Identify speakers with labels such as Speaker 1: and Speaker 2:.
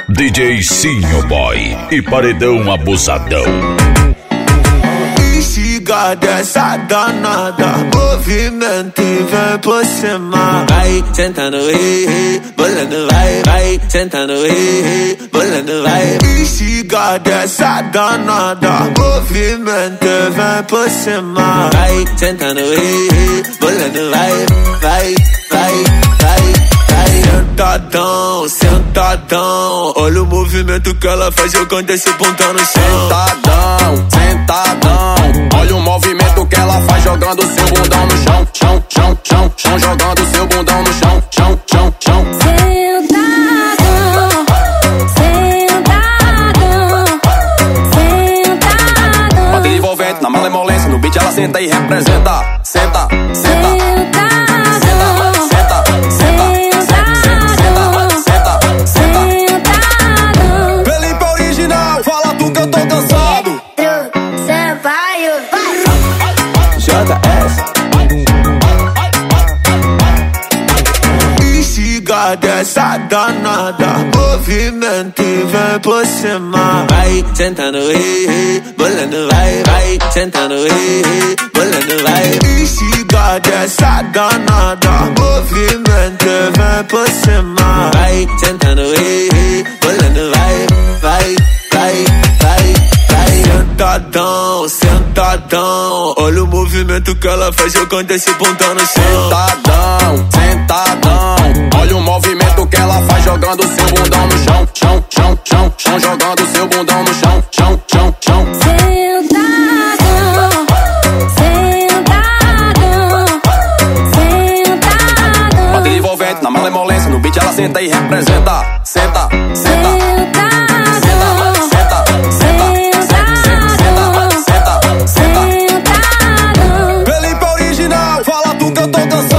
Speaker 1: DJ Sinho Boy e Paredão Abusadão.
Speaker 2: Instiga dessa danada, movimento e vem por cima. Vai sentando, bolando, vai sentando, bolando, vai. Instiga dessa danada, movimento e vem por cima. Vai sentando, bolando, vai. Sentadão, sentadão, olha o movimento que ela faz jogando esse bundão no chão.
Speaker 3: Sentadão, olha o movimento que ela faz jogando seu bundão no chão. Chão, jogando seu bundão no chão. Sentadão. Bota envolvente na malemolência, no beat ela senta e representa. Senta.
Speaker 2: Instiga dessa danada, movimento e vem por cima. Vai sentando, bolando, vai sentando, bolando, vai. Instiga dessa danada, movimento e vem por cima. Vai sentando, bolando, vai. Sentadão, olha o movimento que ela faz jogando esse bundão no chão.
Speaker 3: Sentadão, olha o movimento que ela faz jogando seu bundão no chão. Chão, jogando seu bundão no chão. Sentadão. Bota envolvente na malemolência, no beat ela senta e representa. Senta. Felipe original, fala tu que eu tô cansado.